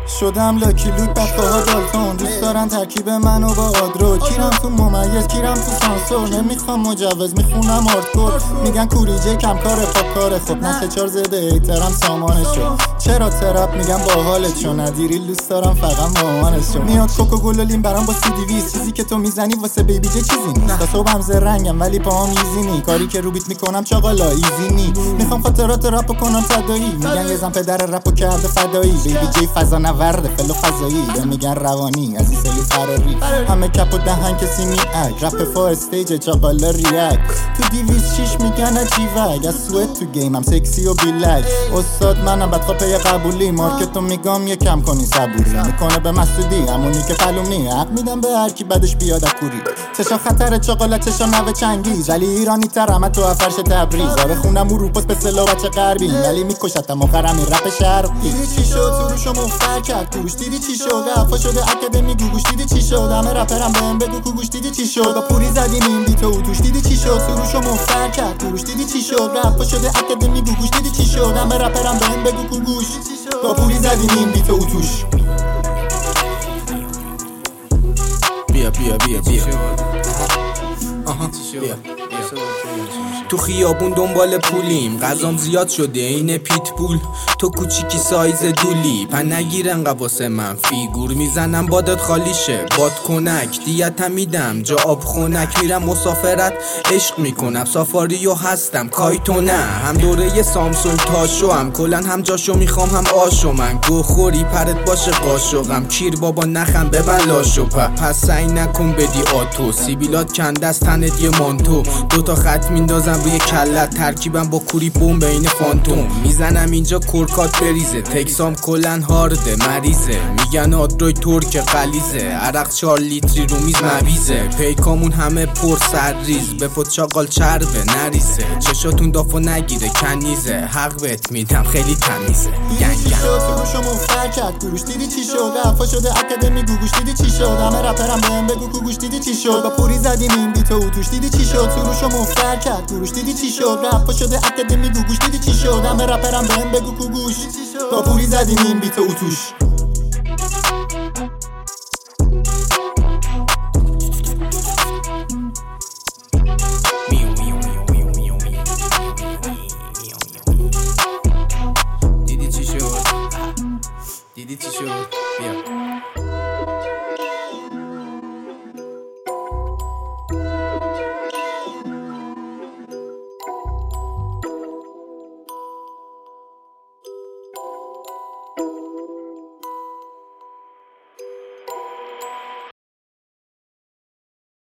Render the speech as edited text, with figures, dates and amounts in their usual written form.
شدم لاکی لوک بقاها دالتون دوست دارن ترکیب منو با آدرو کیرم تو ممیز کیرم تو سانسور نمیخوام مجوز میخونم آردکور میگن کوریجه کم کاره پاپ کاره خب نه چار زده ایترم سامانشو چرا ترپ میگن باحالت شو ندیری دوست دارم فقط مامانشو میاد کوکاکولا لیم برام با CD چیزی که تو میزنی واسه بیبی جه چیزی نیست تا صبحم زرنگم ولی پاهم ایزی کاری که رو بیت میکنم چاقالا ایزی نی میخوام خاطرات رپو کنم تدایی میگن یه زن پدر رپو کرده فدایی بیبی جی فضا نورده فلو فضایی یا میگن روانی از این سلی فراری همه کپ و دهن کسی میاد رپ فا استیج چاقالا ریاک تو 206 میگن عجیبک از سوئد تو گیمم سکسی و بیلک استاد منم بدخوا پی قبولی مارکتو میگم یه کم کنی صبوری میکنه به مسعودی همونی که پلومی حق میدم به هر کی بعدش بیاد کوری چشا خطر چاقالا چشا نو چنگیز ولی ایرانی ترم تو فرش تبریز آره خونم اروپاس به سلا بچه غربی ولی میکشتم آخرم این رپ شرقی دیدی چی شد سروشو مفتر کرد کوروش دیدی چی شد وفا شده اکادمی گوگوش دیدی چی شد همه رپرم بهم بگو کوگوش دیدی چی شد با پوری زدیم این بیتو و توش دیدی چی شد سروشو مفتر کرد کوروش دیدی چی شد وفا شده اکادمی گوگوش دیدی چی شد همه رپرم بهم بگو کوگوش با پوری زدیم این بیتو و توش بیا تو خیابون دنبال پولیم غذام زیاد شده این پیتبول تو کوچیکی سایز دولی پن نگیرن قواسه من فیگور میزنم بادت خالی شه باد کنک دیتم میدم جا آب خونک میرم مسافرت عشق میکنم سافاریو هستم کایتو نه هم دوره سامسونگ تاشو هم کلن هم جاشو میخوام هم آشو من گو خوری پرت باشه قاشقم کیر بابا نخم ببن لاشو پس سعی نکن بدی آتو سیبیلات کنده از تنت یه مانتو دوتا خط میندازم روی کلت ترکیبم با کوری بوم بین فانتوم میزنم اینجا کرکات بریزه تکسام کلن هارده مریضه میگن آدروی ترک قلیزه عرق 4 لیتری رو میز مویزه پیکامون همه پر سرریز به پت چاقال چربه نریزه چشاتون دافو نگیره کنیزه حق بهت میدم خیلی تمیزه گنگ سروشو مفتر کرد کوروش دیدی چی شد وفا شده اکادمی گوگوش دیدی چی شد همه رپرم بهم بگو کوگوش دیدی چی شد با پوری زدیم این بیتو و توش دیدی چی شد سروشو مفتر کرد کوروش دیدی چی شد وفا شده اکادمی گوگوش دیدی چی شد همه رپرم بهم بگو کوگوش با پوری زدیم این بیتو و توش دیدی چی شد؟ بیا